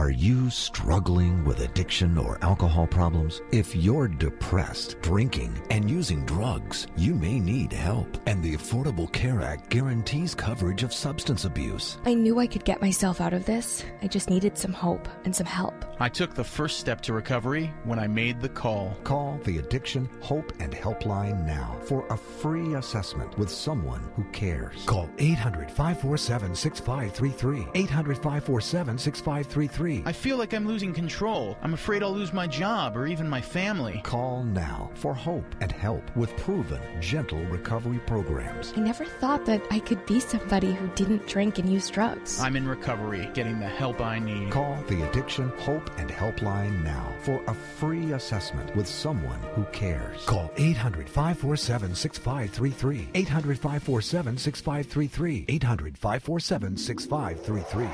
Are you struggling with addiction or alcohol problems? If you're depressed, drinking, and using drugs, you may need help. And the Affordable Care Act guarantees coverage of substance abuse. I knew I could get myself out of this. I just needed some hope and some help. I took the first step to recovery when I made the call. Call the Addiction, Hope, and Helpline now for a free assessment with someone who cares. Call 800-547-6533. 800-547-6533. I feel like I'm losing control. I'm afraid I'll lose my job or even my family. Call now for hope and help with proven, gentle recovery programs. I never thought that I could be somebody who didn't drink and use drugs. I'm in recovery, getting the help I need. Call the Addiction, Hope, and Helpline now for a free assessment with someone who cares. Call 800-547-6533. 800-547-6533. 800-547-6533.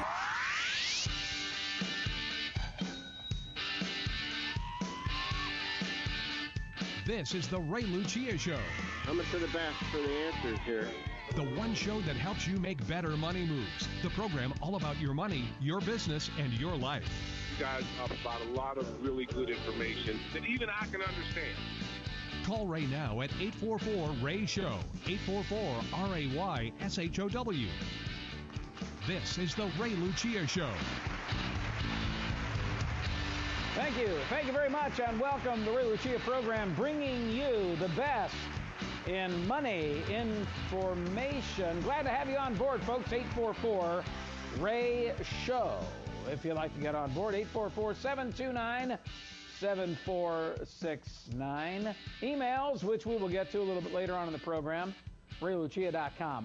This is the Ray Lucia Show. Coming to the best for the answers here. The one show that helps you make better money moves. The program all about your money, your business, and your life. You guys have about a lot of really good information that even I can understand. Call Ray now at 844-RAY-SHOW. 844-RAY-SHOW. This is the Ray Lucia Show. Thank you. Thank you very much, and welcome to the Ray Lucia program, bringing you the best in money information. Glad to have you on board, folks. 844-RAY-SHOW. If you'd like to get on board, 844-729-7469. Emails, which we will get to a little bit later on in the program, raylucia.com,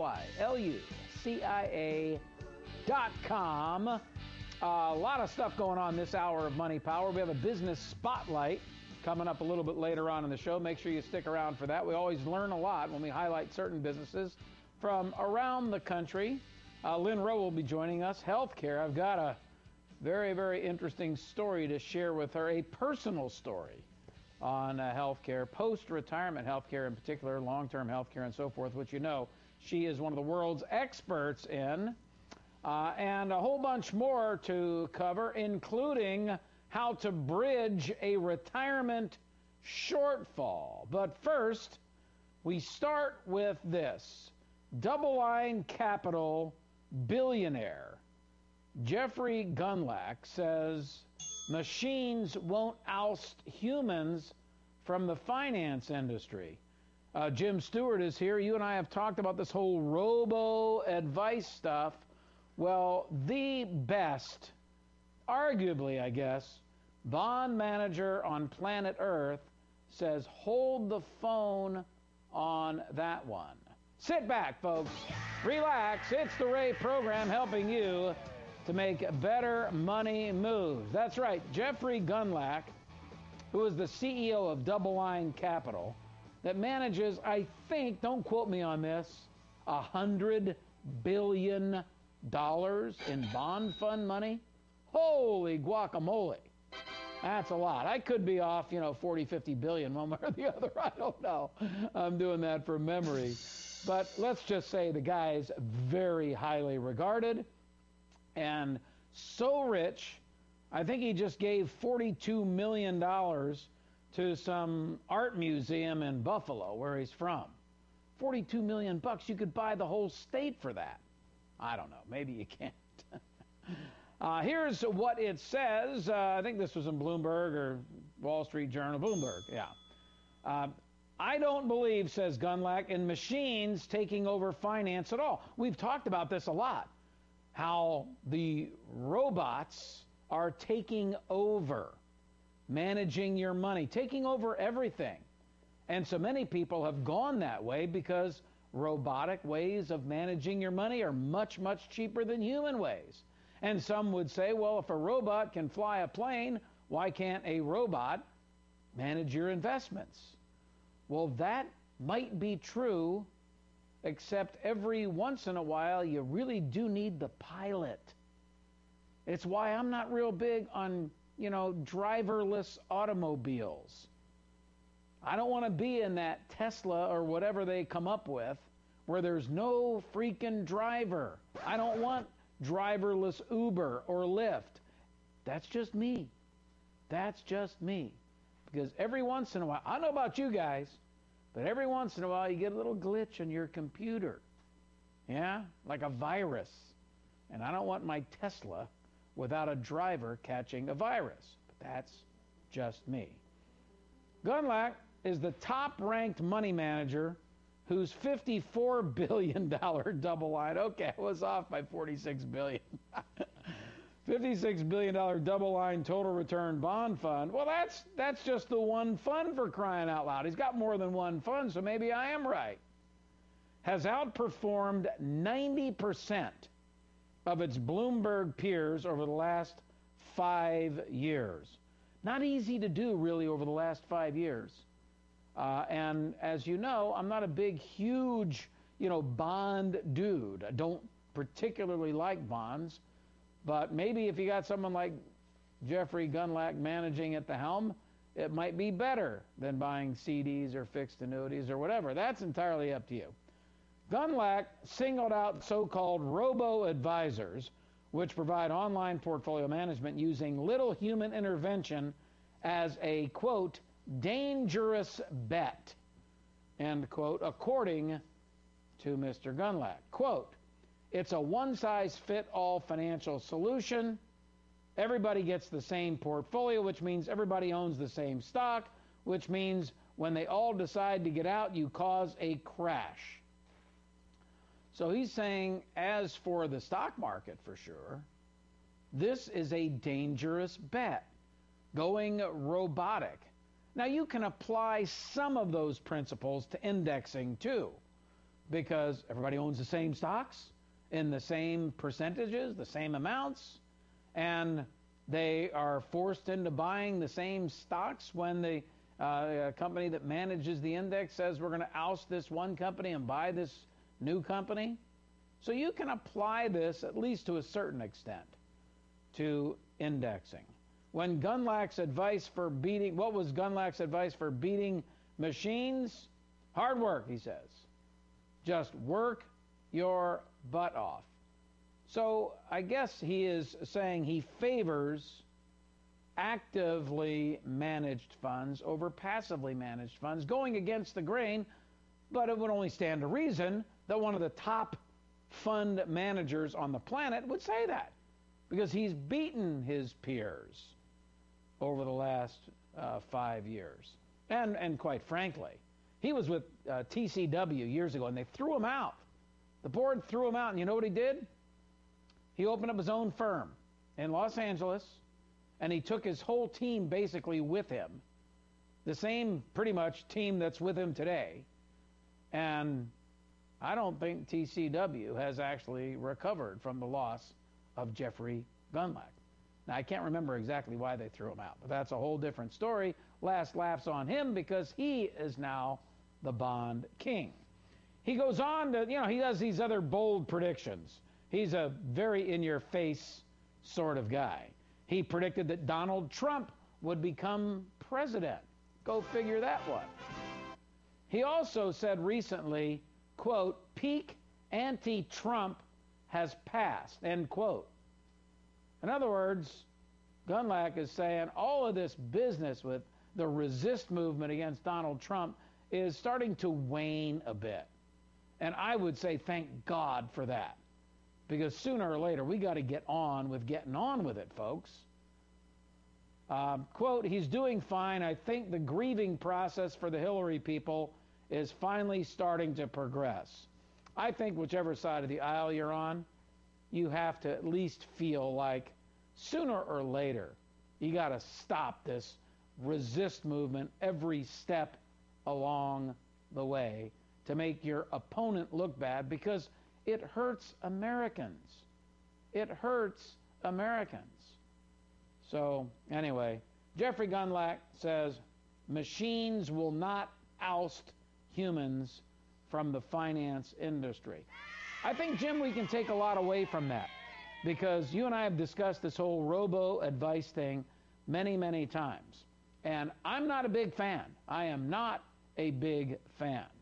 RAYLUCIA.com. A lot of stuff going on this hour of Money Power. We have a business spotlight coming up a little bit later on in the show. Make sure you stick around for that. We always learn a lot when we highlight certain businesses from around the country. Lynn Rowe will be joining us. Healthcare. I've got a very, very interesting story to share with her, a personal story on healthcare, post-retirement healthcare in particular, long-term healthcare and so forth, which you know she is one of the world's experts in. And a whole bunch more to cover, including how to bridge a retirement shortfall. But first, we start with this. DoubleLine Capital billionaire Jeffrey Gundlach says machines won't oust humans from the finance industry. Jim Stewart is here. You and I have talked about this whole robo-advice stuff. Well, the best, arguably, I guess, bond manager on planet Earth says hold the phone on that one. Sit back, folks. Relax. It's the Ray program helping you to make better money moves. That's right. Jeffrey Gundlach, who is the CEO of DoubleLine Capital, that manages, I think, don't quote me on this, $100 billion in bond fund money. Holy guacamole. That's a lot. I could be off, 40, 50 billion one way or the other. I don't know. I'm doing that from memory. But let's just say the guy's very highly regarded and so rich, I think he just gave $42 million to some art museum in Buffalo, where he's from. 42 million bucks. You could buy the whole state for that. I don't know. Maybe you can't. Here's what it says. I think this was in Bloomberg or Wall Street Journal. Bloomberg, yeah. I don't believe, says Gundlach, in machines taking over finance at all. We've talked about this a lot, how the robots are taking over, managing your money, taking over everything. And so many people have gone that way because robotic ways of managing your money are much, much cheaper than human ways. And some would say, well, if a robot can fly a plane, why can't a robot manage your investments? Well, that might be true, except every once in a while you really do need the pilot. It's why I'm not real big on, driverless automobiles. I don't want to be in that Tesla or whatever they come up with where there's no freaking driver. I don't want driverless Uber or Lyft. That's just me. That's just me. Because every once in a while, I don't know about you guys, but every once in a while you get a little glitch in your computer. Yeah? Like a virus. And I don't want my Tesla without a driver catching a virus. But that's just me. Gundlach is the top-ranked money manager whose $54 billion double line, okay, I was off by $46 billion. $56 billion double line total return bond fund. Well, that's just the one fund, for crying out loud. He's got more than one fund, so maybe I am right. Has outperformed 90% of its Bloomberg peers over the last 5 years. Not easy to do, really, over the last 5 years. And as you know, I'm not a big, huge, bond dude. I don't particularly like bonds. But maybe if you got someone like Jeffrey Gundlach managing at the helm, it might be better than buying CDs or fixed annuities or whatever. That's entirely up to you. Gundlach singled out so-called robo-advisors, which provide online portfolio management using little human intervention, as a, quote, dangerous bet, end quote, according to Mr. Gundlach. Quote, it's a one-size-fit-all financial solution. Everybody gets the same portfolio, which means everybody owns the same stock, which means when they all decide to get out, you cause a crash. So he's saying, as for the stock market, for sure, this is a dangerous bet, going robotic. Now, you can apply some of those principles to indexing, too, because everybody owns the same stocks in the same percentages, the same amounts, and they are forced into buying the same stocks when the company that manages the index says we're going to oust this one company and buy this new company. So you can apply this, at least to a certain extent, to indexing. When Gundlach's advice for beating, what was Gundlach's advice for beating machines? Hard work, he says. Just work your butt off. So I guess he is saying he favors actively managed funds over passively managed funds, going against the grain, but it would only stand to reason that one of the top fund managers on the planet would say that, because he's beaten his peers over the last 5 years. And quite frankly, he was with TCW years ago, and they threw him out. The board threw him out, and you know what he did? He opened up his own firm in Los Angeles, and he took his whole team basically with him, the same pretty much team that's with him today. And I don't think TCW has actually recovered from the loss of Jeffrey Gundlach. Now, I can't remember exactly why they threw him out, but that's a whole different story. Last laughs on him because he is now the bond king. He goes on to, he does these other bold predictions. He's a very in-your-face sort of guy. He predicted that Donald Trump would become president. Go figure that one. He also said recently, quote, peak anti-Trump has passed, end quote. In other words, Gundlach is saying all of this business with the resist movement against Donald Trump is starting to wane a bit. And I would say thank God for that, because sooner or later we got to get on with getting on with it, folks. Quote, he's doing fine. I think the grieving process for the Hillary people is finally starting to progress. I think whichever side of the aisle you're on, you have to at least feel like sooner or later you got to stop this resist movement every step along the way to make your opponent look bad, because it hurts Americans. It hurts Americans. So anyway, Jeffrey Gundlach says machines will not oust humans from the finance industry. I think, Jim, we can take a lot away from that, because you and I have discussed this whole robo-advice thing many, many times. And I'm not a big fan. I am not a big fan.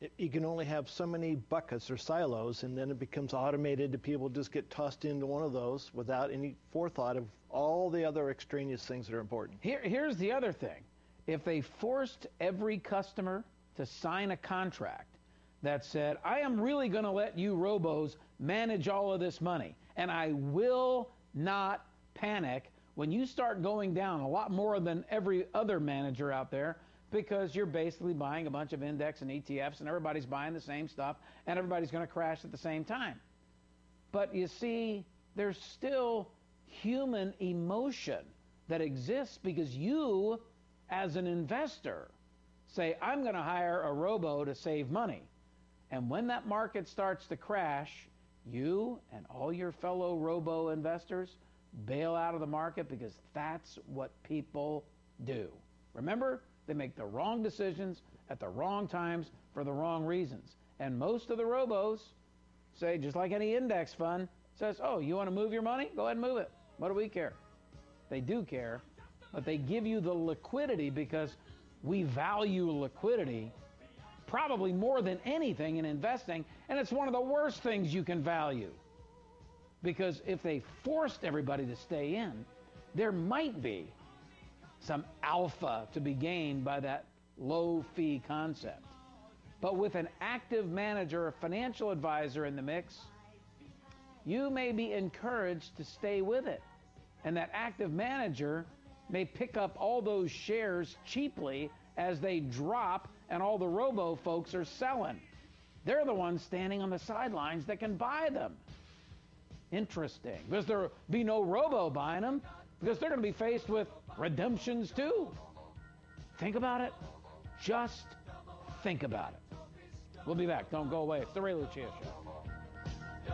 You can only have so many buckets or silos, and then it becomes automated. People just get tossed into one of those without any forethought of all the other extraneous things that are important. Here's the other thing. If they forced every customer to sign a contract that said, I am really going to let you robos manage all of this money, and I will not panic when you start going down a lot more than every other manager out there, because you're basically buying a bunch of index and ETFs and everybody's buying the same stuff and everybody's going to crash at the same time. But you see, there's still human emotion that exists because you, as an investor, say, I'm going to hire a robo to save money. And when that market starts to crash, you and all your fellow robo investors bail out of the market because that's what people do. Remember? They make the wrong decisions at the wrong times for the wrong reasons. And most of the robos say, just like any index fund, says, oh, you want to move your money? Go ahead and move it. What do we care? They do care, but they give you the liquidity because we value liquidity probably more than anything in investing, and it's one of the worst things you can value. Because if they forced everybody to stay in, there might be some alpha to be gained by that low fee concept. But with an active manager, a financial advisor in the mix, you may be encouraged to stay with it. And that active manager may pick up all those shares cheaply as they drop and all the robo folks are selling. They're the ones standing on the sidelines that can buy them. Interesting. Because there'll be no robo buying them, because they're going to be faced with redemptions too. Think about it. Just think about it. We'll be back. Don't go away. It's the Ray Lucia Show.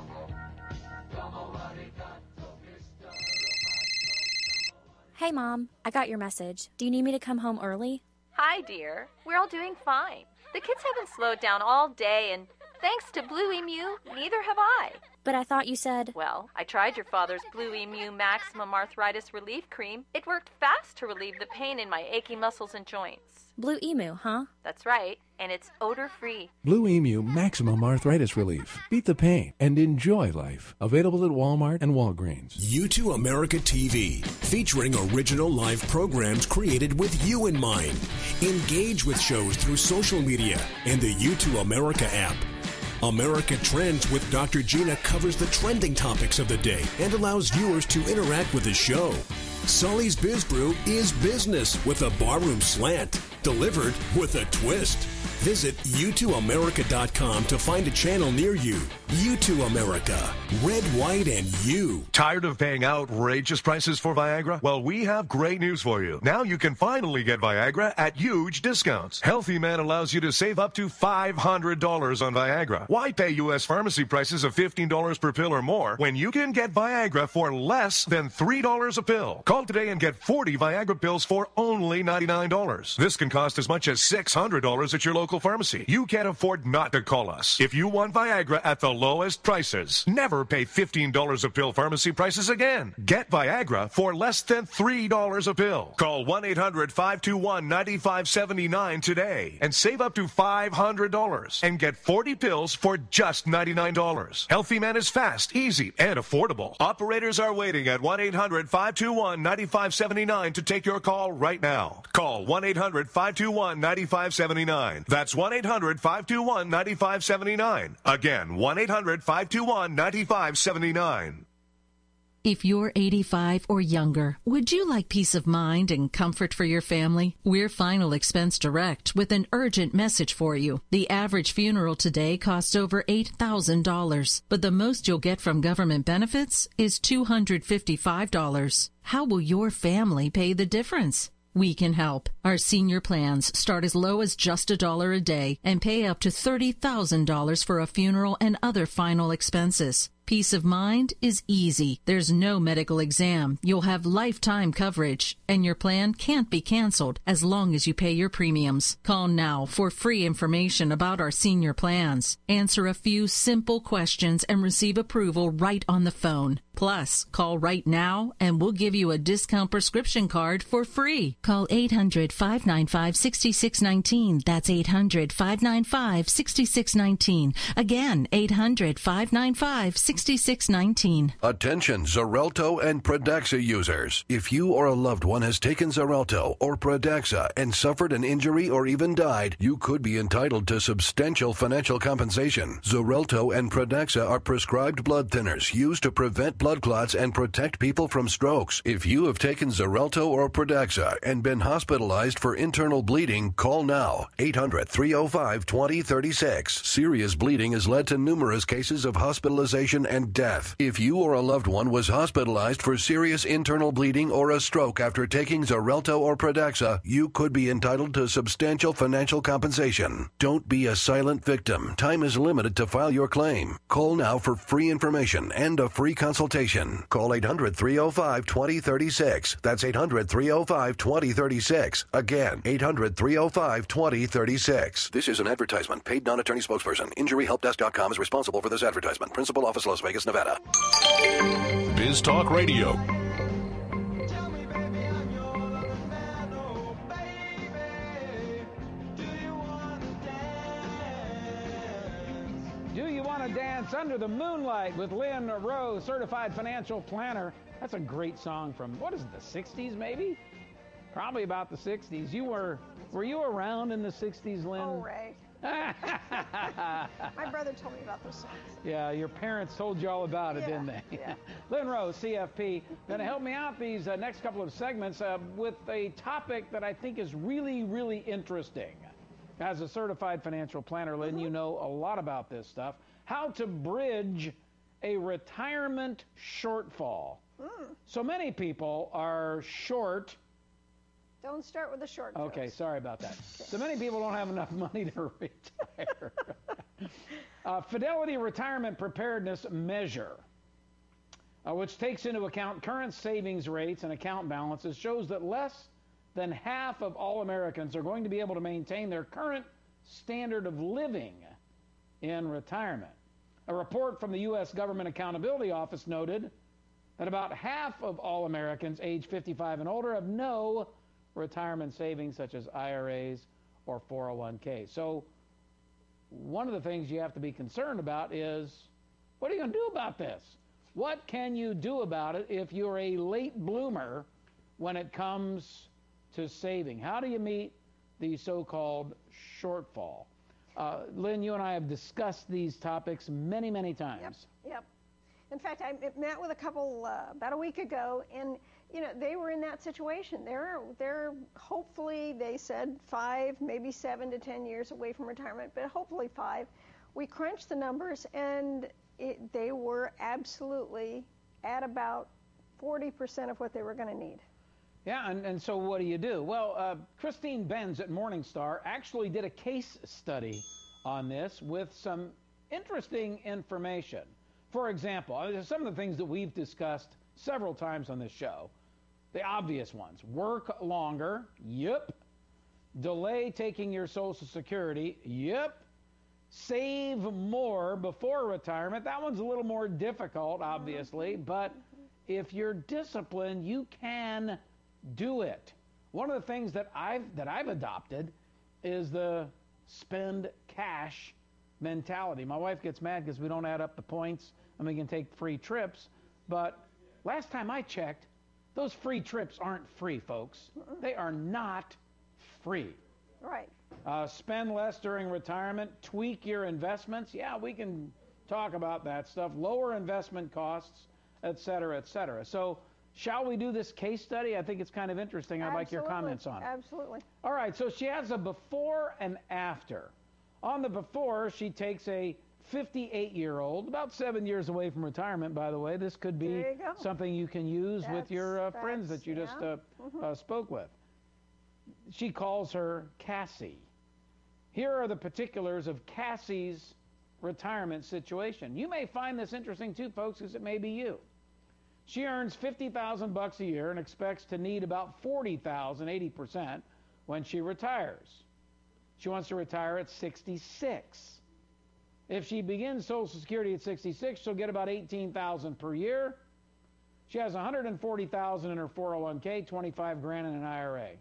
Hey, Mom. I got your message. Do you need me to come home early? Hi, dear. We're all doing fine. The kids haven't slowed down all day, and thanks to Blue Emu, neither have I. But I thought you said... Well, I tried your father's Blue Emu Maximum Arthritis Relief Cream. It worked fast to relieve the pain in my achy muscles and joints. Blue Emu, huh? That's right, and it's odor-free. Blue Emu Maximum Arthritis Relief. Beat the pain and enjoy life. Available at Walmart and Walgreens. U2 America TV, featuring original live programs created with you in mind. Engage with shows through social media and the U2 America app. America Trends with Dr. Gina covers the trending topics of the day and allows viewers to interact with the show. Sully's Biz Brew is business with a barroom slant, delivered with a twist. Visit U2America.com to find a channel near you. U2 America. Red, white, and you. Tired of paying outrageous prices for Viagra? Well, we have great news for you. Now you can finally get Viagra at huge discounts. Healthy Man allows you to save up to $500 on Viagra. Why pay U.S. pharmacy prices of $15 per pill or more when you can get Viagra for less than $3 a pill? Call today and get 40 Viagra pills for only $99. This can cost as much as $600 at your local pharmacy. You can't afford not to call us. If you want Viagra at the lowest prices, never pay $15 a pill pharmacy prices again. Get Viagra for less than $3 a pill. Call 1-800-521-9579 today and save up to $500 and get 40 pills for just $99. Healthy Man is fast, easy, and affordable. Operators are waiting at 1-800-521-9579 to take your call right now. Call 1-800-521-9579. That's 1-800-521-9579. Again, 1-800-521-9579. If you're 85 or younger, would you like peace of mind and comfort for your family? We're Final Expense Direct with an urgent message for you. The average funeral today costs over $8,000, but the most you'll get from government benefits is $255. How will your family pay the difference? We can help. Our senior plans start as low as just $1 a day and pay up to $30,000 for a funeral and other final expenses. Peace of mind is easy. There's no medical exam. You'll have lifetime coverage, and your plan can't be canceled as long as you pay your premiums. Call now for free information about our senior plans. Answer a few simple questions and receive approval right on the phone. Plus, call right now and we'll give you a discount prescription card for free. Call 800-595-6619. That's 800-595-6619. Again, 800-595-6619. Attention Xarelto and Pradaxa users. If you or a loved one has taken Xarelto or Pradaxa and suffered an injury or even died, you could be entitled to substantial financial compensation. Xarelto and Pradaxa are prescribed blood thinners used to prevent blood clots and protect people from strokes. If you have taken Xarelto or Pradaxa and been hospitalized for internal bleeding, call now. 800-305-2036. Serious bleeding has led to numerous cases of hospitalization and death. If you or a loved one was hospitalized for serious internal bleeding or a stroke after taking Xarelto or Pradaxa, you could be entitled to substantial financial compensation. Don't be a silent victim. Time is limited to file your claim. Call now for free information and a free consultation. Call 800-305-2036. That's 800-305-2036. Again, 800-305-2036. This is an advertisement. Paid non-attorney spokesperson. InjuryHelpDesk.com is responsible for this advertisement. Principal office, Las Vegas, Nevada. Biz Talk Radio. Dance Under the Moonlight with Lynn Rose, certified financial planner. That's a great song from, what is it, the 60s maybe? Probably about the 60s. Were you around in the 60s, Lynn? Oh, Ray. My brother told me about those songs. Yeah, your parents told you all about it, didn't they? Yeah. Lynn Rose, CFP, going to help me out these next couple of segments with a topic that I think is really, really interesting. As a certified financial planner, Lynn, you know a lot about this stuff. How to bridge a retirement shortfall. So many people are short. Don't start with the short jokes. Okay, sorry about that. So many people don't have enough money to retire. Fidelity Retirement Preparedness Measure, which takes into account current savings rates and account balances, shows that less than half of all Americans are going to be able to maintain their current standard of living in retirement. A report from the U.S. Government Accountability Office noted that about half of all Americans age 55 and older have no retirement savings such as IRAs or 401ks. So one of the things you have to be concerned about is, what are you going to do about this? What can you do about it if you're a late bloomer when it comes to saving? How do you meet the so-called shortfall? Lynn, you and I have discussed these topics many, many times. Yep. In fact, I met with a couple about a week ago, and they were in that situation. They're hopefully, they said 5, maybe 7 to 10 years away from retirement, but hopefully 5. We crunched the numbers, and they were absolutely at about 40% of what they were going to need. Yeah, and so what do? Well, Christine Benz at Morningstar actually did a case study on this with some interesting information. For example, some of the things that we've discussed several times on this show, the obvious ones: work longer, yep; delay taking your Social Security, yep; save more before retirement. That one's a little more difficult, obviously, but if you're disciplined, you can do it. One of the things that I've adopted is the spend cash mentality. My wife gets mad because we don't add up the points and we can take free trips, but last time I checked, those free trips aren't free, folks. They are not free. Right. Spend less during retirement, tweak your investments. Yeah, we can talk about that stuff. Lower investment costs, et cetera, et cetera. So shall we do this case study? I think it's kind of interesting. I'd like your comments on it. Absolutely. All right, so she has a before and after. On the before, she takes a 58-year-old, about 7 years away from retirement, by the way. This could be something you can use with your friends that you just spoke with. She calls her Cassie. Here are the particulars of Cassie's retirement situation. You may find this interesting too, folks, because it may be you. She earns $50,000 a year and expects to need about $40,000, 80%, when she retires. She wants to retire at 66. If she begins Social Security at 66, she'll get about $18,000 per year. She has $140,000 in her 401k, $25,000 in an IRA.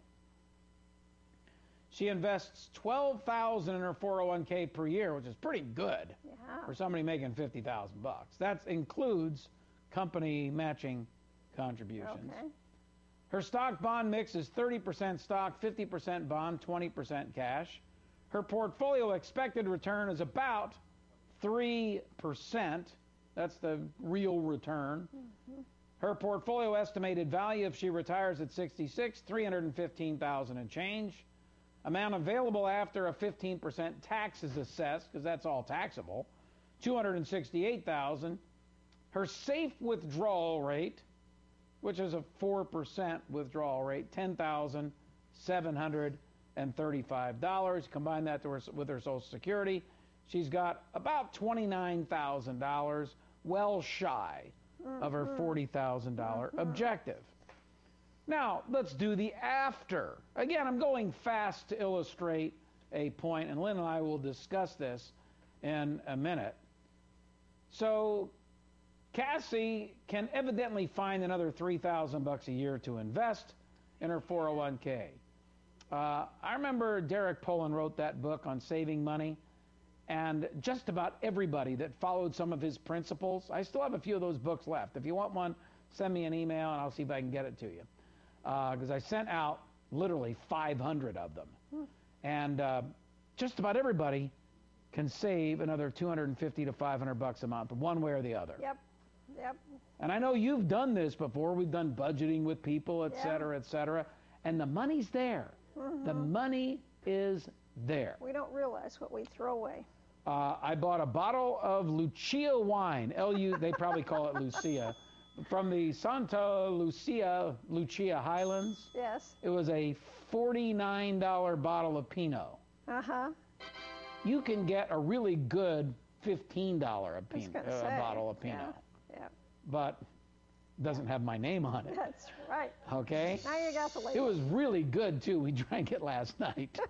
She invests $12,000 in her 401k per year, which is pretty good for somebody making $50,000. That includes company matching contributions. Okay. Her stock bond mix is 30% stock, 50% bond, 20% cash. Her portfolio expected return is about 3%. That's the real return. Mm-hmm. Her portfolio estimated value if she retires at 66, $315,000 and change. Amount available after a 15% tax is assessed, because that's all taxable, $268,000. Her safe withdrawal rate, which is a 4% withdrawal rate, $10,735. Combine that with her Social Security, she's got about $29,000, well shy of her $40,000 objective. Now, let's do the after. Again, I'm going fast to illustrate a point, and Lynn and I will discuss this in a minute. So, Cassie can evidently find another $3,000 a year to invest in her 401k. I remember Derek Polin wrote that book on saving money, and just about everybody that followed some of his principles, I still have a few of those books left. If you want one, send me an email and I'll see if I can get it to you. Because I sent out literally 500 of them. And just about everybody can save another $250 to $500 a month, one way or the other. Yep. And I know you've done this before. We've done budgeting with people, et cetera, and the money's there. Mm-hmm. The money is there. We don't realize what we throw away. I bought a bottle of Lucia wine, they probably call it Lucia, from the Santa Lucia Highlands. Yes. It was a $49 bottle of Pinot. Uh-huh. You can get a really good $15 bottle of Pinot. Yeah. But doesn't have my name on it. That's right. Okay? Now you got the label. It was really good, too. We drank it last night.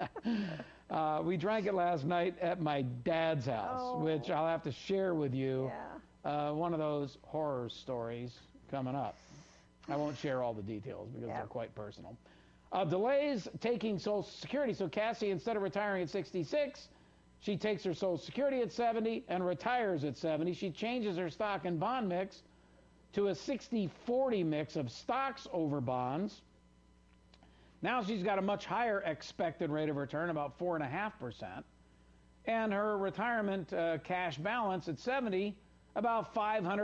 We drank it last night at my dad's house, which I'll have to share with you. Yeah. One of those horror stories coming up. I won't share all the details because they're quite personal. Delays taking Social Security. So Cassie, instead of retiring at 66, she takes her Social Security at 70 and retires at 70. She changes her stock and bond mix to a 60-40 mix of stocks over bonds. Now she's got a much higher expected rate of return, about 4.5%. And her retirement cash balance at 70, about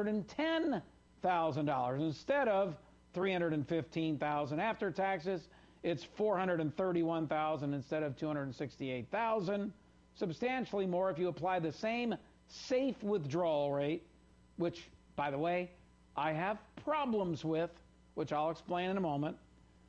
$510,000. Instead of $315,000 after taxes, it's $431,000 instead of $268,000. Substantially more if you apply the same safe withdrawal rate, which, by the way, I have problems with, which I'll explain in a moment.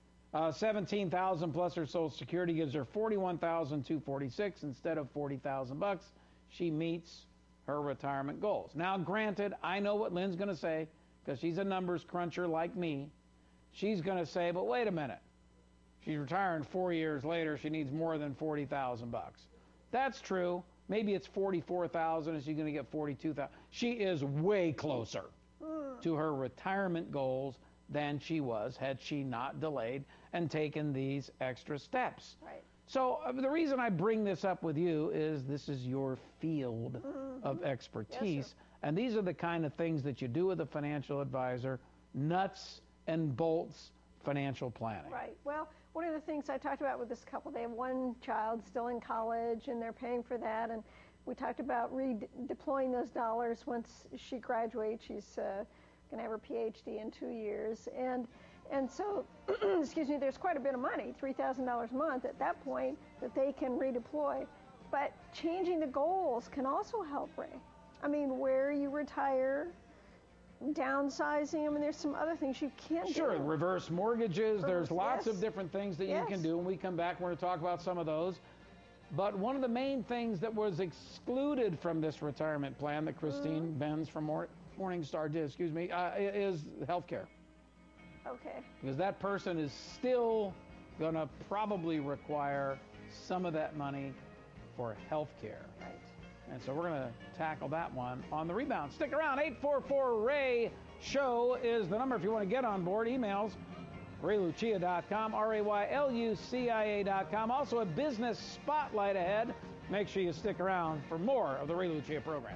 $17,000 plus her Social Security gives her $41,246 instead of $40,000. She meets her retirement goals. Now, granted, I know what Lynn's going to say because she's a numbers cruncher like me. She's going to say, but wait a minute. She's retiring 4 years later. She needs more than $40,000. That's true. Maybe it's $44,000 and she's going to get $42,000. She is way closer to her retirement goals than she was had she not delayed and taken these extra steps. Right. So the reason I bring this up with you is this is your field of expertise. Yes, sir. And these are the kind of things that you do with a financial advisor, nuts and bolts financial planning. Right. Well, one of the things I talked about with this couple, they have one child still in college and they're paying for that. And we talked about redeploying those dollars once she graduates. She's going to have her PhD in 2 years. And so, excuse me, there's quite a bit of money, $3,000 a month at that point that they can redeploy. But changing the goals can also help, Ray. I mean, where you retire, downsizing. I mean, there's some other things you can do. Sure, reverse mortgages. There's lots of different things that you can do. When we come back, we're going to talk about some of those. But one of the main things that was excluded from this retirement plan that Christine Benz from Morningstar did, is health care. Okay. Because that person is still going to probably require some of that money for health care. Right. And so we're going to tackle that one on the rebound. Stick around. 844-RAY-SHOW is the number if you want to get on board. Emails, RayLucia.com, RayLucia.com. Also a business spotlight ahead. Make sure you stick around for more of the Ray Lucia program.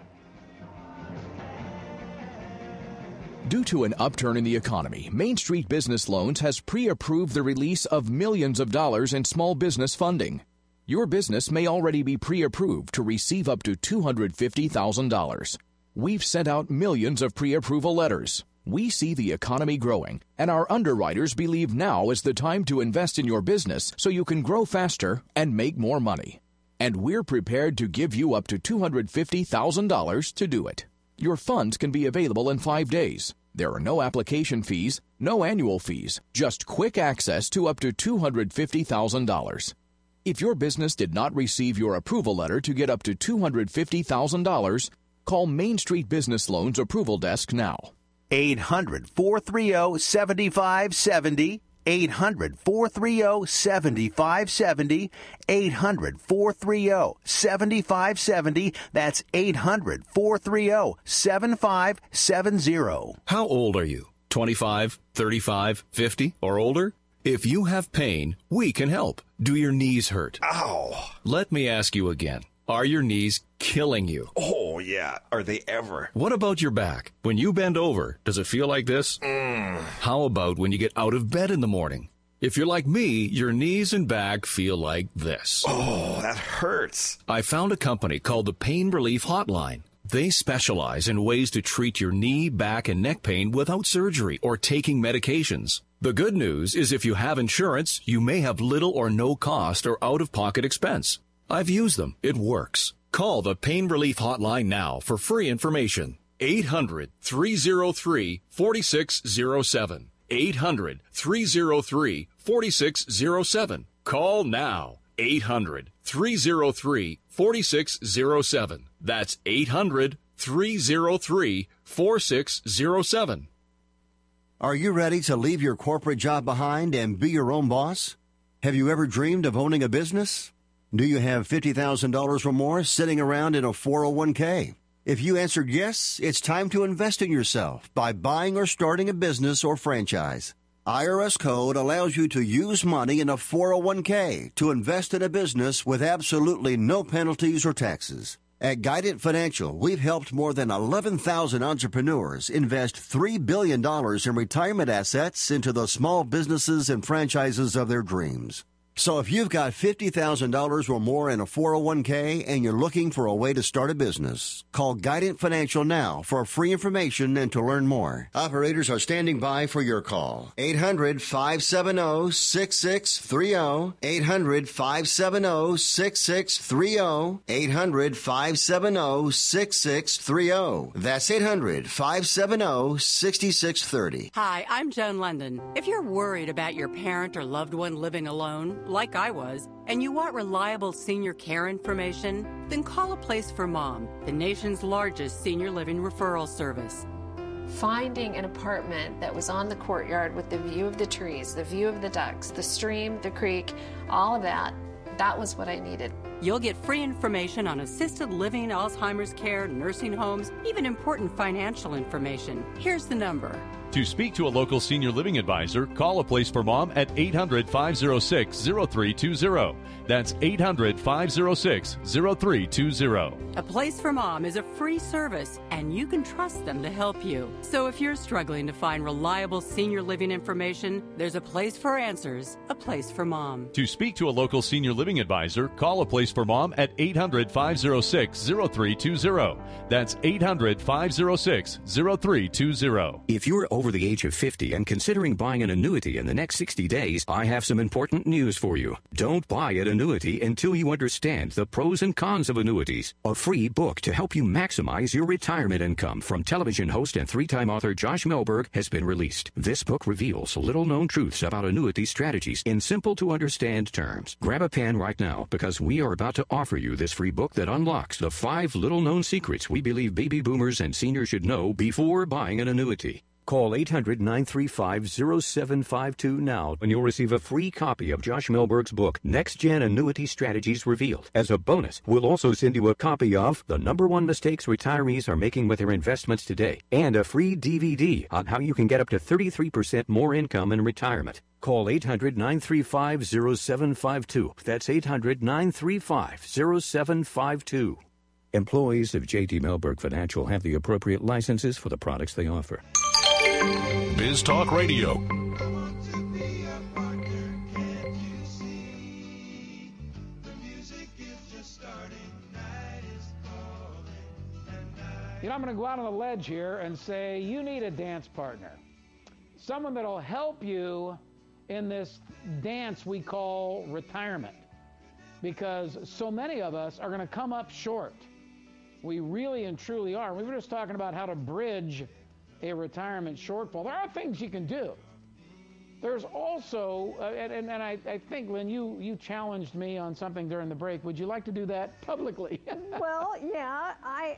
Due to an upturn in the economy, Main Street Business Loans has pre-approved the release of millions of dollars in small business funding. Your business may already be pre-approved to receive up to $250,000. We've sent out millions of pre-approval letters. We see the economy growing, and our underwriters believe now is the time to invest in your business so you can grow faster and make more money. And we're prepared to give you up to $250,000 to do it. Your funds can be available in 5 days. There are no application fees, no annual fees, just quick access to up to $250,000. If your business did not receive your approval letter to get up to $250,000, call Main Street Business Loans Approval Desk now. 800-430-7570. 800-430-7570. 800-430-7570. That's 800-430-7570. How old are you? 25, 35, 50, or older? If you have pain, we can help. Do your knees hurt? Ow! Let me ask you again. Are your knees killing you? Oh, yeah. Are they ever? What about your back? When you bend over, does it feel like this? How about when you get out of bed in the morning? If you're like me, your knees and back feel like this. Oh, that hurts. I found a company called the Pain Relief Hotline. They specialize in ways to treat your knee, back, and neck pain without surgery or taking medications. The good news is if you have insurance, you may have little or no cost or out-of-pocket expense. I've used them. It works. Call the Pain Relief Hotline now for free information. 800-303-4607. 800-303-4607. Call now. 800-303-4607. That's 800-303-4607. Are you ready to leave your corporate job behind and be your own boss? Have you ever dreamed of owning a business? Do you have $50,000 or more sitting around in a 401k? If you answered yes, it's time to invest in yourself by buying or starting a business or franchise. IRS code allows you to use money in a 401k to invest in a business with absolutely no penalties or taxes. At Guidant Financial, we've helped more than 11,000 entrepreneurs invest $3 billion in retirement assets into the small businesses and franchises of their dreams. So if you've got $50,000 or more in a 401k and you're looking for a way to start a business, call Guidant Financial now for free information and to learn more. Operators are standing by for your call. 800-570-6630. 800-570-6630. 800-570-6630. That's 800-570-6630. Hi, I'm Joan London. If you're worried about your parent or loved one living alone, like I was, and you want reliable senior care information, then call A Place for Mom, the nation's largest senior living referral service. Finding an apartment that was on the courtyard with the view of the trees, the view of the ducks, the stream, the creek, all of that, that was what I needed. You'll get free information on assisted living, Alzheimer's care, nursing homes, even important financial information. Here's the number. To speak to a local senior living advisor, call A Place for Mom at 800-506-0320. That's 800-506-0320. A Place for Mom is a free service, and you can trust them to help you. So if you're struggling to find reliable senior living information, there's a place for answers, A Place for Mom. To speak to a local senior living advisor, call A Place for Mom at 800-506-0320. That's 800-506-0320. If you're over over the age of 50 and considering buying an annuity in the next 60 days, I have some important news for you. Don't buy an annuity until you understand the pros and cons of annuities. A free book to help you maximize your retirement income from television host and 3-time author Josh Melberg has been released. This book reveals little-known truths about annuity strategies in simple-to-understand terms. Grab a pen right now because we are about to offer you this free book that unlocks the 5 little-known secrets we believe baby boomers and seniors should know before buying an annuity. Call 800-935-0752 now and you'll receive a free copy of Josh Melberg's book, Next Gen Annuity Strategies Revealed. As a bonus, we'll also send you a copy of The Number 1 Mistakes Retirees Are Making with Their Investments Today and a free DVD on how you can get up to 33% more income in retirement. Call 800-935-0752. That's 800-935-0752. Employees of J.D. Melberg Financial have the appropriate licenses for the products they offer. Biz Talk Radio. You know, I'm going to go out on the ledge here and say you need a dance partner. Someone that'll help you in this dance we call retirement. Because so many of us are going to come up short. We really and truly are. We were just talking about how to bridge a retirement shortfall. There are things you can do. There's also, and I think, Lynn, you challenged me on something during the break. Would you like to do that publicly? Well, yeah. I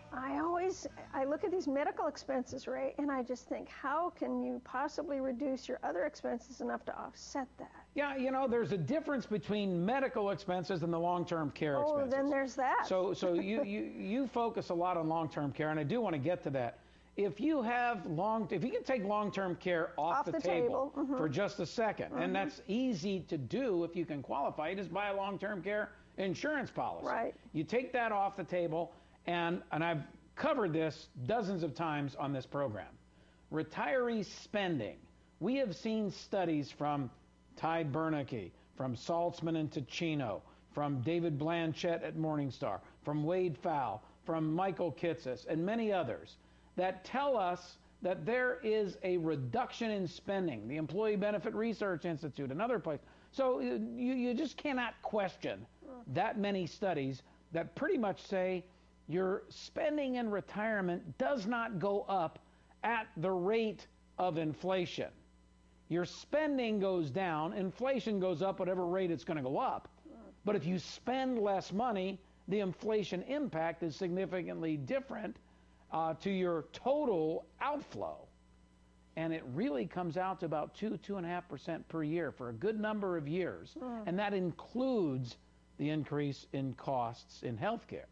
look at these medical expenses, Ray, and I just think, how can you possibly reduce your other expenses enough to offset that? Yeah, you know, there's a difference between medical expenses and the long-term care expenses. Oh, then there's that. So you focus a lot on long-term care, and I do want to get to that. If you can take long-term care off the table for just a second, and that's easy to do if you can qualify, you just buy a long-term care insurance policy. Right. You take that off the table, and I've covered this dozens of times on this program. Retiree spending. We have seen studies from Ty Bernanke, from Saltzman and Ticino, from David Blanchett at Morningstar, from Wade Pfau, from Michael Kitces, and many others that tell us that there is a reduction in spending. The Employee Benefit Research Institute, another place. So you just cannot question that many studies that pretty much say your spending in retirement does not go up at the rate of inflation. Your spending goes down, inflation goes up whatever rate it's going to go up. But if you spend less money, the inflation impact is significantly different to your total outflow. And it really comes out to about 2.5% per year for a good number of years. And that includes the increase in costs in health care.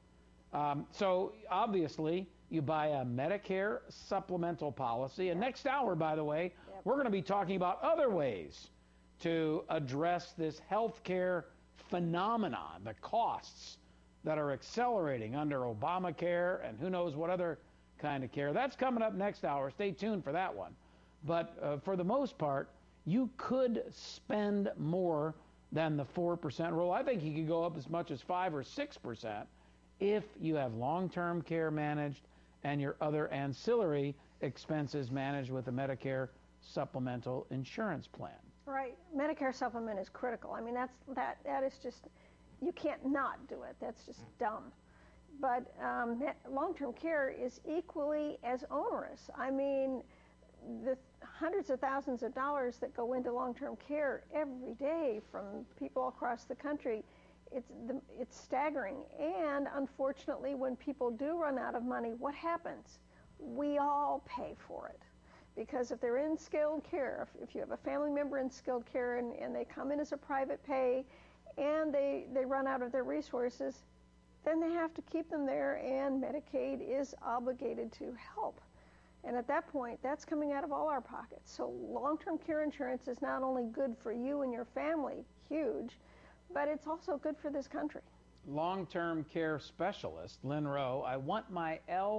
So obviously, you buy a Medicare supplemental policy. And next hour, by the way, we're going to be talking about other ways to address this health care phenomenon, the costs that are accelerating under Obamacare and who knows what other kind of care. That's coming up next hour. Stay tuned for that one. But for the most part, you could spend more than the 4% rule. I think you could go up as much as 5 or 6% if you have long-term care managed and your other ancillary expenses managed with a Medicare supplemental insurance plan. Right. Medicare supplement is critical. I mean, that is just, you can't not do it. That's just dumb. But long-term care is equally as onerous. I mean, the hundreds of thousands of dollars that go into long-term care every day from people across the country, it's staggering. And unfortunately, when people do run out of money, what happens? We all pay for it. Because if they're in skilled care, if you have a family member in skilled care and they come in as a private pay and they run out of their resources, then they have to keep them there, and Medicaid is obligated to help. And at that point, that's coming out of all our pockets. So long-term care insurance is not only good for you and your family, huge, but it's also good for this country. Long-term care specialist, Lynn Rowe, I want my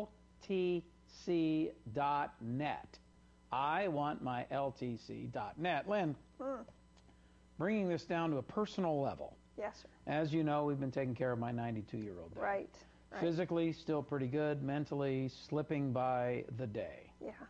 LTC.net. I want my LTC.net. Lynn, bringing this down to a personal level. Yes, sir. As you know, we've been taking care of my 92-year-old dad. Right. Physically, still pretty good. Mentally, slipping by the day. Yeah.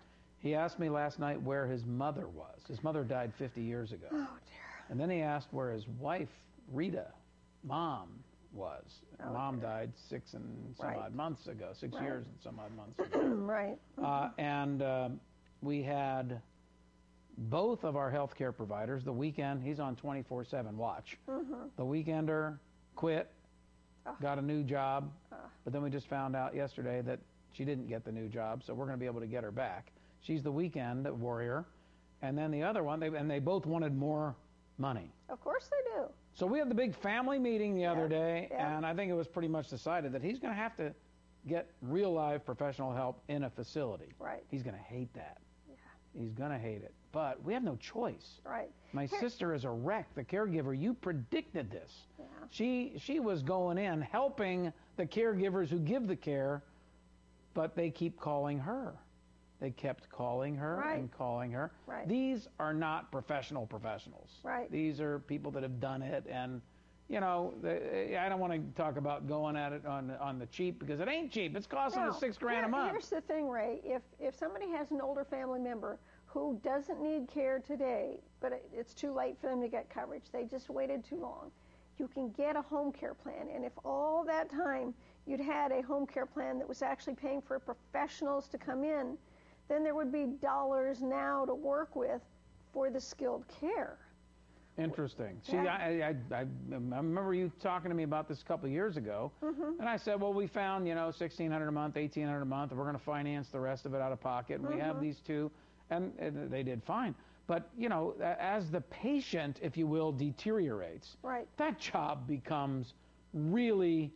He asked me last night where his mother was. His mother died 50 years ago. Oh, dear. And then he asked where his wife, Rita, Mom, was. Oh, Mom died 6 and some odd months ago, 6 Right. years and some odd months ago. Right. And we had both of our healthcare providers. The Weekend, he's on 24/7 watch. The Weekender quit, got a new job, but then we just found out yesterday that she didn't get the new job, so we're going to be able to get her back. She's the Weekend warrior. And then the other one, they both wanted more money. Of course they do. So we had the big family meeting the other day, and I think it was pretty much decided that he's going to have to get real live professional help in a facility. Right. He's going to hate that. Yeah. He's going to hate it. But we have no choice. Right. My sister is a wreck, the caregiver. You predicted this. Yeah. She was going in, helping the caregivers who give the care, but they keep calling her. They kept calling her and calling her. Right. These are not professionals. Right. These are people that have done it, and you know, I don't want to talk about going at it on the cheap, because it ain't cheap. It's costing us $6,000 a month. Here's the thing, Ray. If somebody has an older family member who doesn't need care today, but it's too late for them to get coverage, they just waited too long, you can get a home care plan. And if all that time you'd had a home care plan that was actually paying for professionals to come in, then there would be dollars now to work with for the skilled care. Interesting. See, I remember you talking to me about this a couple of years ago, and I said, well, we found, $1,600 a month, $1,800 a month, and we're going to finance the rest of it out of pocket, and we have these two, and they did fine. But, as the patient, if you will, deteriorates, that job becomes really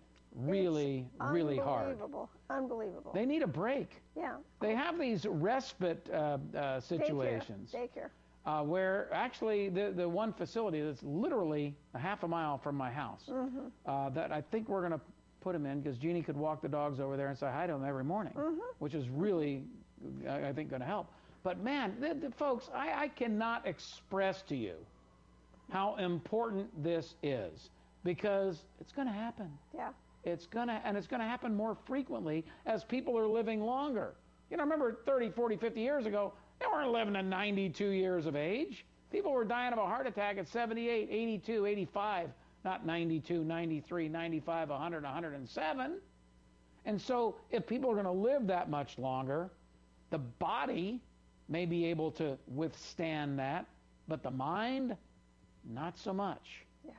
hard. Unbelievable. They need a break. Yeah. They have these respite situations. Daycare. Where actually the one facility that's literally a half a mile from my house, that I think we're going to put him in, because Jeannie could walk the dogs over there and say hi to him every morning, which is really, I think, going to help. But man, folks, I cannot express to you how important this is, because it's going to happen. Yeah. It's going to happen more frequently as people are living longer. Remember 30, 40, 50 years ago, they weren't living to 92 years of age. People were dying of a heart attack at 78, 82, 85, not 92, 93, 95, 100, 107. And so if people are going to live that much longer, the body may be able to withstand that, but the mind, not so much. Yeah.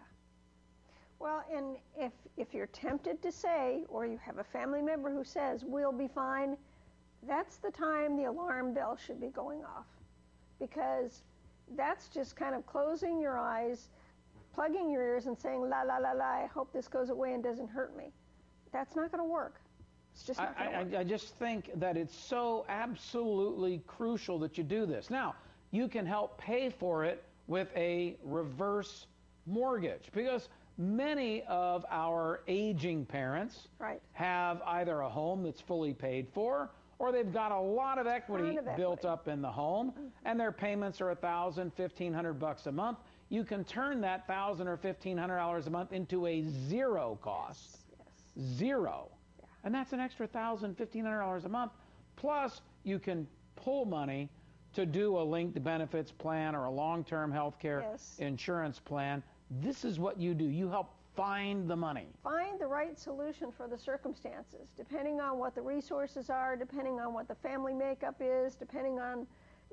Well, and if you're tempted to say, or you have a family member who says, we'll be fine, that's the time the alarm bell should be going off, because that's just kind of closing your eyes, plugging your ears and saying, la, la, la, la, I hope this goes away and doesn't hurt me. That's not going to work. It's just not going to work. I just think that it's so absolutely crucial that you do this. Now, you can help pay for it with a reverse mortgage, because many of our aging parents have either a home that's fully paid for, or they've got a lot of equity built up in the home, and their payments are $1,000, $1,500 a month. You can turn that $1,000 or $1,500 a month into a zero cost. Zero. Yeah. And that's an extra $1,000, $1,500 a month. Plus, you can pull money to do a linked benefits plan or a long-term health care insurance plan. This is what you do. You help find the money. Find the right solution for the circumstances, depending on what the resources are, depending on what the family makeup is, depending on,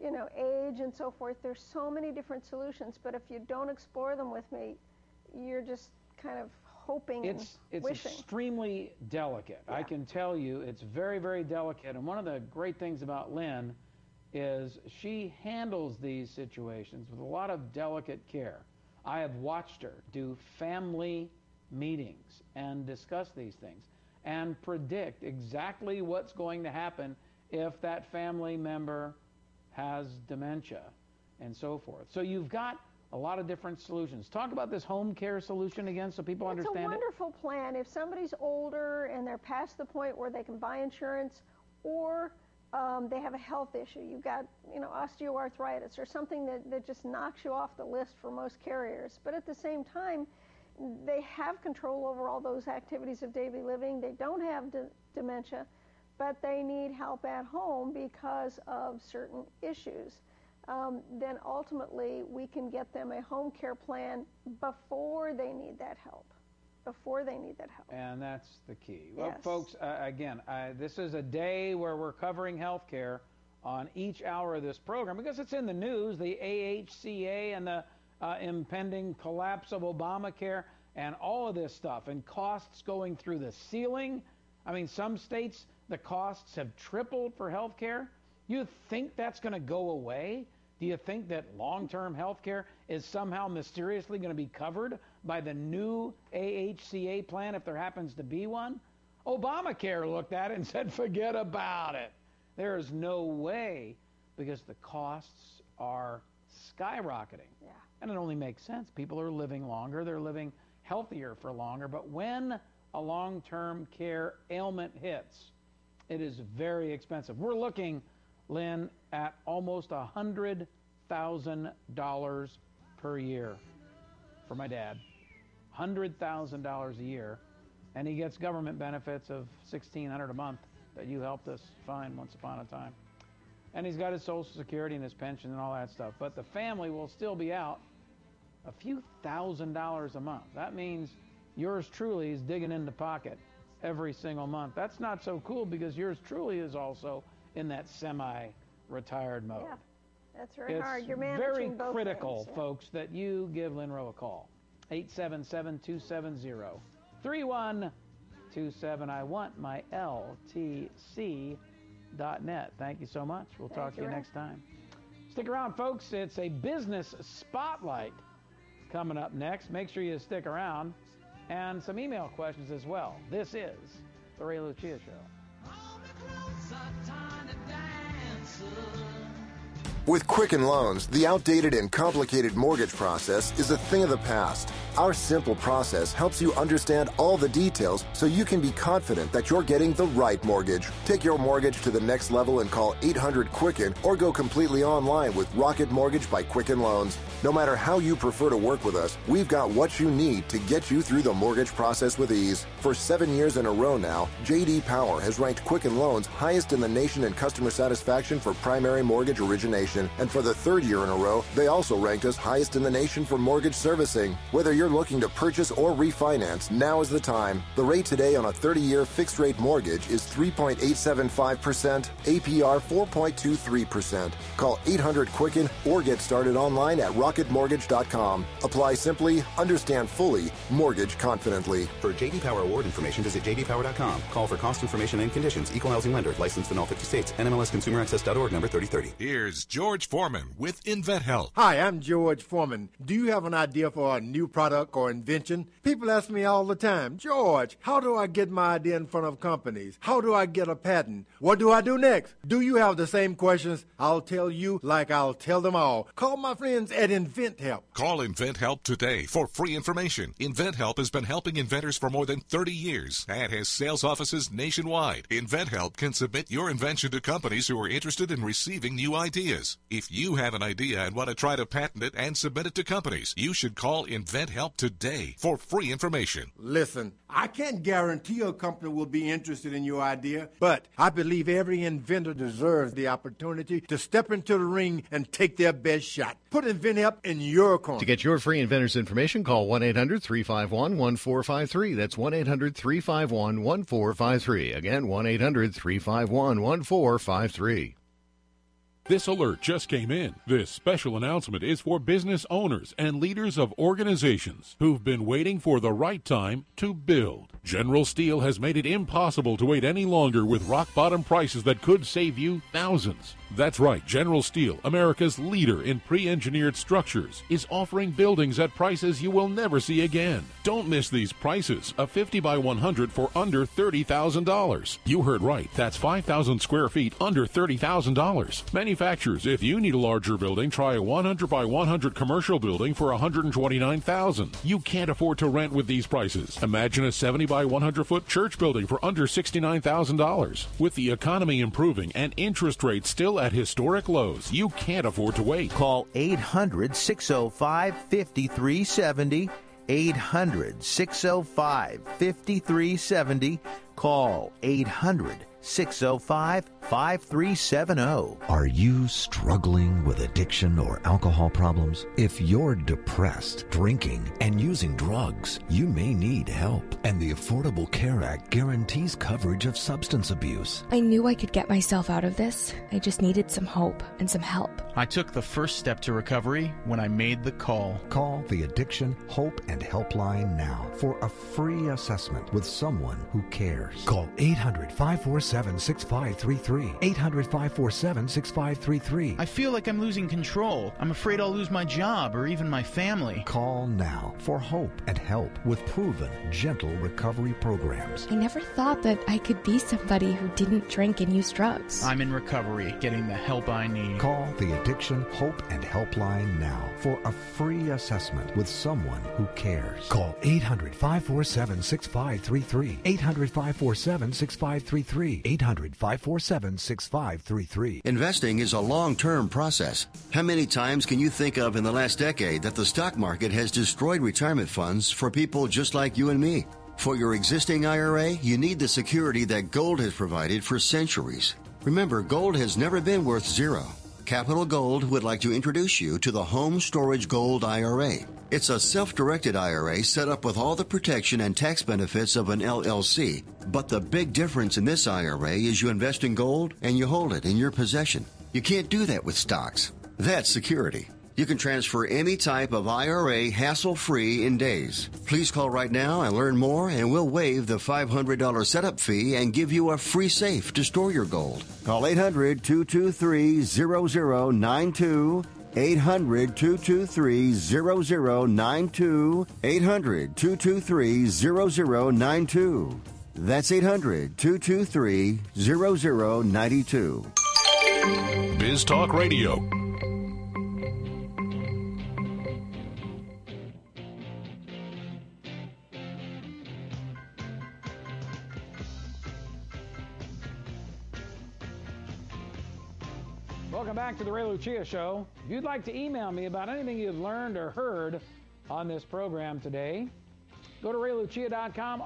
age and so forth. There's so many different solutions, but if you don't explore them with me, you're just kind of hoping and wishing. It's extremely delicate. Yeah. I can tell you it's very, very delicate. And one of the great things about Lynn is she handles these situations with a lot of delicate care. I have watched her do family meetings and discuss these things and predict exactly what's going to happen if that family member has dementia and so forth. So you've got a lot of different solutions. Talk about this home care solution again so people understand it. It's a wonderful plan. If somebody's older and they're past the point where they can buy insurance, or they have a health issue, you've got osteoarthritis or something that just knocks you off the list for most carriers, but at the same time they have control over all those activities of daily living. They don't have dementia. but they need help at home because of certain issues, then ultimately we can get them a home care plan before they need that help. And that's the key. Well, Yes. folks, again, this is a day where we're covering health care on each hour of this program because it's in the news, the AHCA and the impending collapse of Obamacare and all of this stuff, and costs going through the ceiling. I mean, some states, the costs have tripled for health care. You think that's going to go away? Do you think that long-term health care is somehow mysteriously going to be covered by the new AHCA plan if there happens to be one? Obamacare looked at it and said, forget about it. There is no way, because the costs are skyrocketing. Yeah. And it only makes sense. People are living longer. They're living healthier for longer. But when a long-term care ailment hits, it is very expensive. We're looking, Lynn, at almost $100,000 per year for my dad. $100,000 a year. And he gets government benefits of $1,600 a month that you helped us find once upon a time. And he's got his Social Security and his pension and all that stuff. But the family will still be out a few $1,000s a month. That means yours truly is digging in the pocket every single month. That's not so cool because yours truly is also in that semi-retired mode. Yeah, that's very hard. You're managing very both critical, things, folks, that you give Lynn Rowe a call. 877-270-3127. I want my LTC.net. Thank you so much. We'll talk to you next time. Stick around, folks. It's a business spotlight coming up next. Make sure you stick around. And some email questions as well. This is The Ray Lucia Show. With Quicken Loans, the outdated and complicated mortgage process is a thing of the past. Our simple process helps you understand all the details so you can be confident that you're getting the right mortgage. Take your mortgage to the next level and call 800-QUICKEN or go completely online with Rocket Mortgage by Quicken Loans. No matter how you prefer to work with us, we've got what you need to get you through the mortgage process with ease. For 7 years in a row now, J.D. Power has ranked Quicken Loans highest in the nation in customer satisfaction for primary mortgage origination. And for the 3rd year in a row, they also ranked us highest in the nation for mortgage servicing. Whether you're looking to purchase or refinance, now is the time. The rate today on a 30-year fixed-rate mortgage is 3.875%, APR 4.23%. Call 800-QUICKEN or get started online at rocketmortgage.com. Apply simply, understand fully, mortgage confidently. For J.D. Power award information, visit jdpower.com. Call for cost information and conditions. Equal housing lender. Licensed in all 50 states. NMLSConsumerAccess.org number 3030. Here's George Foreman with InventHelp. Hi, I'm George Foreman. Do you have an idea for a new product or invention? People ask me all the time, George, how do I get my idea in front of companies? How do I get a patent? What do I do next? Do you have the same questions? I'll tell you like I'll tell them all. Call my friends at InventHelp. Call InventHelp today for free information. InventHelp has been helping inventors for more than 30 years and has sales offices nationwide. InventHelp can submit your invention to companies who are interested in receiving new ideas. If you have an idea and want to try to patent it and submit it to companies, you should call InventHelp today for free information. Listen, I can't guarantee a company will be interested in your idea, but I believe every inventor deserves the opportunity to step into the ring and take their best shot. Put InventHelp in your corner. To get your free inventor's information, call 1-800-351-1453. That's 1-800-351-1453. Again, 1-800-351-1453. This alert just came in. This special announcement is for business owners and leaders of organizations who've been waiting for the right time to build. General Steel has made it impossible to wait any longer with rock-bottom prices that could save you thousands. That's right, General Steel, America's leader in pre-engineered structures, is offering buildings at prices you will never see again. Don't miss these prices. A 50 by 100 for under $30,000. You heard right. That's 5,000 square feet under $30,000. Manufacturers, if you need a larger building, try a 100 by 100 commercial building for $129,000. You can't afford to rent with these prices. Imagine a 70 by 100 foot church building for under $69,000. With the economy improving and interest rates still at historic lows, you can't afford to wait. Call 800-605-5370. 800-605-5370. Call 800 800-605-5370. Are you struggling with addiction or alcohol problems? If you're depressed, drinking, and using drugs, you may need help. And the Affordable Care Act guarantees coverage of substance abuse. I knew I could get myself out of this. I just needed some hope and some help. I took the first step to recovery when I made the call. Call the Addiction, Hope, and Helpline now for a free assessment with someone who cares. Call 800-547-6533. 800-547-6533. I feel like I'm losing control. I'm afraid I'll lose my job or even my family. Call now for hope and help with proven, gentle recovery programs. I never thought that I could be somebody who didn't drink and use drugs. I'm in recovery, getting the help I need. Call the Addiction, Hope, and Helpline now for a free assessment with someone who cares. Call 800-547-6533. 800-547-6533. 800-547-6533. Investing is a long-term process. How many times can you think of in the last decade that the stock market has destroyed retirement funds for people just like you and me? For your existing IRA, you need the security that gold has provided for centuries. Remember, gold has never been worth zero. Capital Gold would like to introduce you to the Home Storage Gold IRA. It's a self-directed IRA set up with all the protection and tax benefits of an LLC. But the big difference in this IRA is you invest in gold and you hold it in your possession. You can't do that with stocks. That's security. You can transfer any type of IRA hassle-free in days. Please call right now and learn more, and we'll waive the $500 setup fee and give you a free safe to store your gold. Call 800-223-0092. 800-223-0092. 800-223-0092. That's 800-223-0092. Biz Talk Radio. Welcome back to the Ray Lucia Show. If you'd like to email me about anything you've learned or heard on this program today, go to raylucia.com,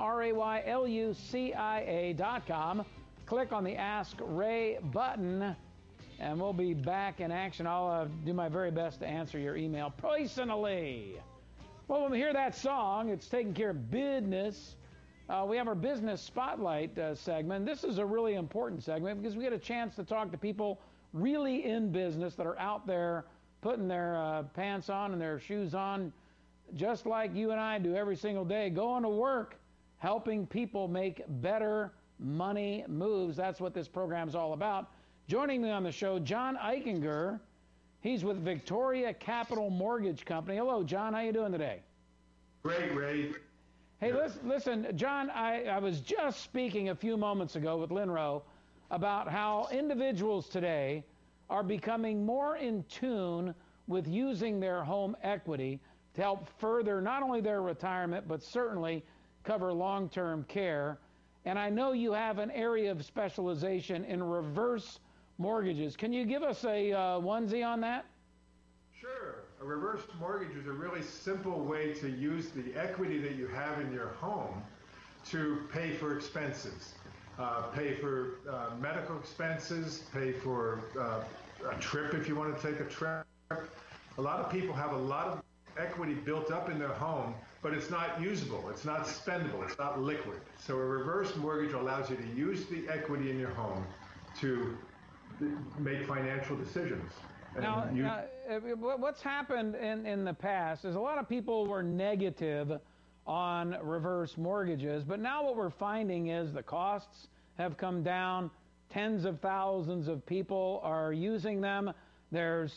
RAYLUCIA.com. Click on the Ask Ray button, and we'll be back in action. I'll do my very best to answer your email personally. Well, when we hear that song, it's taking care of business. We have our Business Spotlight segment. This is a really important segment because we get a chance to talk to people really in business that are out there putting their pants on and their shoes on, just like you and I do every single day, going to work, helping people make better money moves. That's what this program is all about. Joining me on the show, John Eichinger. He's with Victoria Capital Mortgage Company. Hello, John. How you doing today? Great, Ray. Hey, listen, John, I was just speaking a few moments ago with Lynn Rowe about how individuals today are becoming more in tune with using their home equity to help further not only their retirement, but certainly cover long-term care. And I know you have an area of specialization in reverse mortgages. Can you give us a onesie on that? Sure. A reverse mortgage is a really simple way to use the equity that you have in your home to pay for expenses. Pay for medical expenses, pay for a trip if you want to take a trip. A lot of people have a lot of equity built up in their home, but it's not usable, it's not spendable, it's not liquid. So a reverse mortgage allows you to use the equity in your home to make financial decisions. Now, what's happened in the past is a lot of people were negative on reverse mortgages, but now what we're finding is the costs have come down. Tens of thousands of people are using them. There's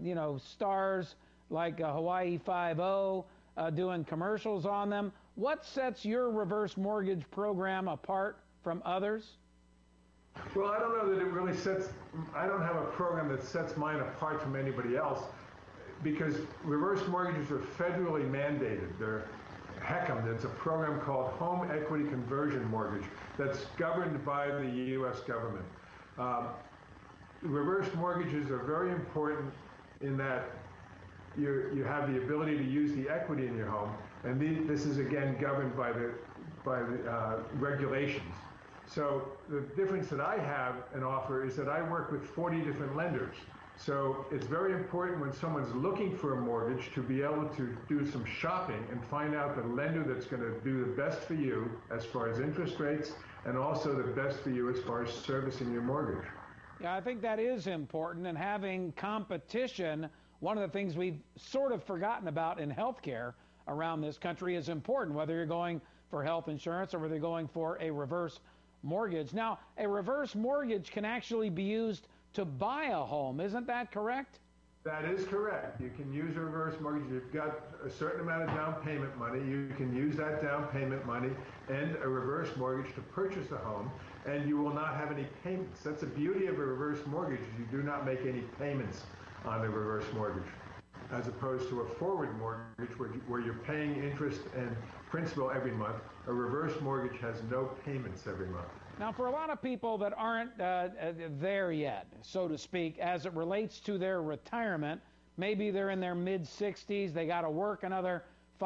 stars like Hawaii Five-0 doing commercials on them. What sets your reverse mortgage program apart from others? Well, I don't know that it really sets, I don't have a program that sets mine apart from anybody else, because reverse mortgages are federally mandated. They're HECM. It's a program called Home Equity Conversion Mortgage that's governed by the U.S. government. Reverse mortgages are very important in that you have the ability to use the equity in your home, and this is again governed by the regulations. So the difference that I have and offer is that I work with 40 different lenders. So it's very important when someone's looking for a mortgage to be able to do some shopping and find out the lender that's going to do the best for you as far as interest rates and also the best for you as far as servicing your mortgage. Yeah, I think that is important, and having competition, one of the things we've sort of forgotten about in healthcare around this country, is important, whether you're going for health insurance or whether you're going for a reverse mortgage. Now, a reverse mortgage can actually be used to buy a home. Isn't that correct? That is correct. You can use a reverse mortgage. You've got a certain amount of down payment money. You can use that down payment money and a reverse mortgage to purchase a home, and you will not have any payments. That's the beauty of a reverse mortgage, is you do not make any payments on a reverse mortgage, as opposed to a forward mortgage where you're paying interest and principal every month. A reverse mortgage has no payments every month. Now, for a lot of people that aren't there yet, so to speak, as it relates to their retirement, maybe they're in their mid-60s, they got to work another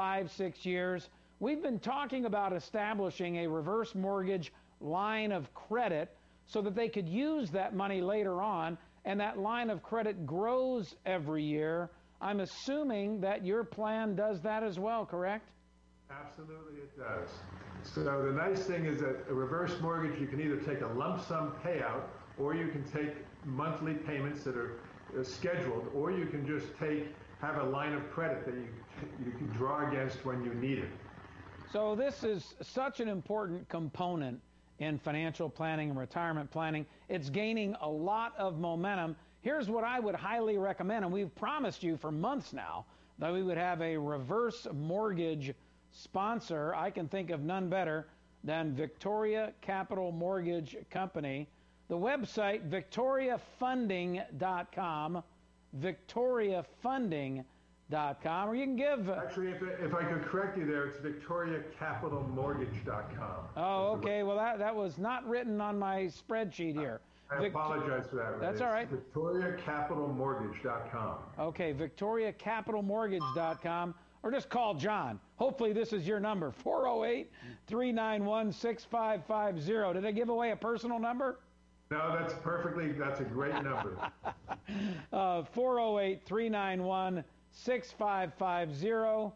5-6 years. We've been talking about establishing a reverse mortgage line of credit so that they could use that money later on, and that line of credit grows every year. I'm assuming that your plan does that as well, correct? Absolutely it does. So the nice thing is that a reverse mortgage, you can either take a lump sum payout, or you can take monthly payments that are scheduled, or you can just have a line of credit that you can draw against when you need it. So this is such an important component in financial planning and retirement planning. It's gaining a lot of momentum. Here's what I would highly recommend, and we've promised you for months now that we would have a reverse mortgage sponsor. I can think of none better than Victoria Capital Mortgage Company. The website, victoriafunding.com, victoriafunding.com, or you can give... Actually, if I could correct you there, it's victoriacapitalmortgage.com. Oh, okay. Well, that was not written on my spreadsheet here. I apologize for that. That's all right. victoriacapitalmortgage.com. Okay, victoriacapitalmortgage.com. Or just call John. Hopefully this is your number, 408-391-6550. Did I give away a personal number? No, that's a great number. 408-391-6550,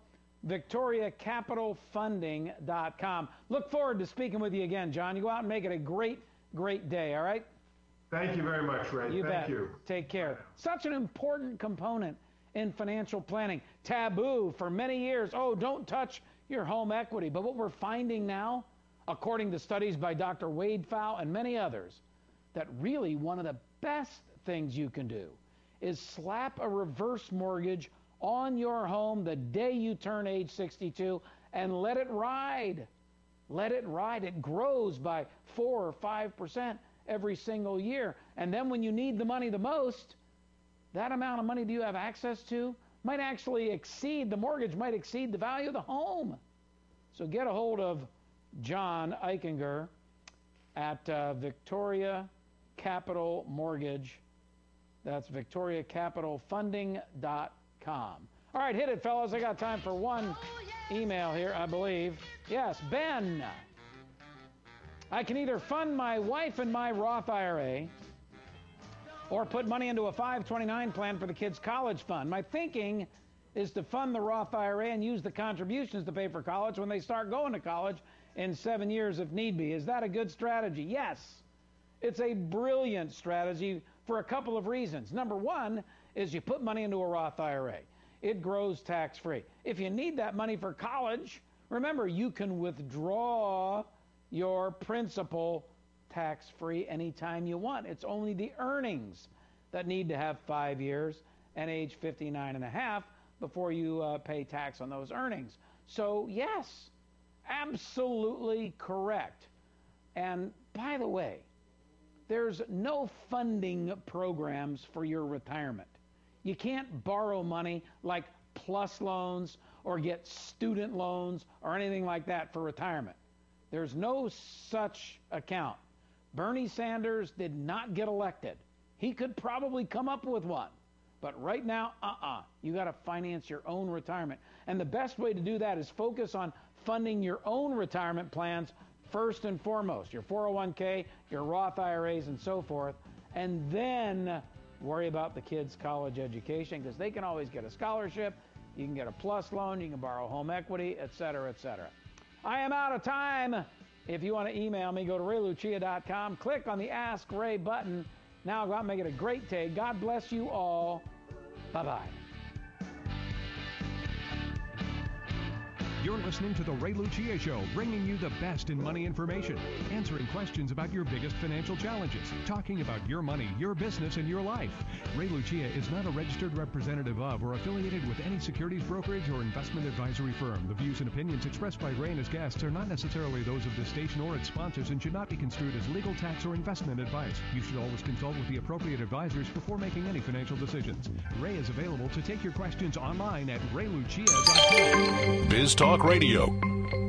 victoriacapitalfunding.com. Look forward to speaking with you again, John. You go out and make it a great, great day, all right? Thank you very much, Ray. Thank you. Take care. Such an important component in financial planning. Taboo for many years. Oh, don't touch your home equity. But what we're finding now, according to studies by Dr. Wade Pfau and many others, that really one of the best things you can do is slap a reverse mortgage on your home the day you turn age 62 and let it ride. Let it ride. It grows by 4 or 5% every single year. And then when you need the money the most, that amount of money do you have access to might actually exceed, the mortgage might exceed the value of the home. So get a hold of John Eichinger at Victoria Capital Mortgage. That's victoriacapitalfunding.com. All right, hit it, fellas. I got time for one email here, I believe. Yes, Ben. I can either fund my wife and my Roth IRA or put money into a 529 plan for the kids' college fund. My thinking is to fund the Roth IRA and use the contributions to pay for college when they start going to college in 7 years if need be. Is that a good strategy? Yes. It's a brilliant strategy for a couple of reasons. Number one is you put money into a Roth IRA. It grows tax-free. If you need that money for college, remember, you can withdraw your principal tax-free anytime you want. It's only the earnings that need to have 5 years and age 59 and a half before you pay tax on those earnings. So yes, absolutely correct. And by the way, there's no funding programs for your retirement. You can't borrow money like PLUS loans or get student loans or anything like that for retirement. There's no such account. Bernie Sanders did not get elected. He could probably come up with one. But right now, you got to finance your own retirement. And the best way to do that is focus on funding your own retirement plans first and foremost, your 401k, your Roth IRAs, and so forth, and then worry about the kids' college education, because they can always get a scholarship, you can get a plus loan, you can borrow home equity, etc., etc. I am out of time. If you want to email me, go to RayLucia.com, click on the Ask Ray button. Now go out and make it a great day. God bless you all. Bye-bye. You're listening to The Ray Lucia Show, bringing you the best in money information, answering questions about your biggest financial challenges, talking about your money, your business, and your life. Ray Lucia is not a registered representative of or affiliated with any securities brokerage or investment advisory firm. The views and opinions expressed by Ray and his guests are not necessarily those of the station or its sponsors and should not be construed as legal, tax, or investment advice. You should always consult with the appropriate advisors before making any financial decisions. Ray is available to take your questions online at raylucia.com. Biz Talk Radio.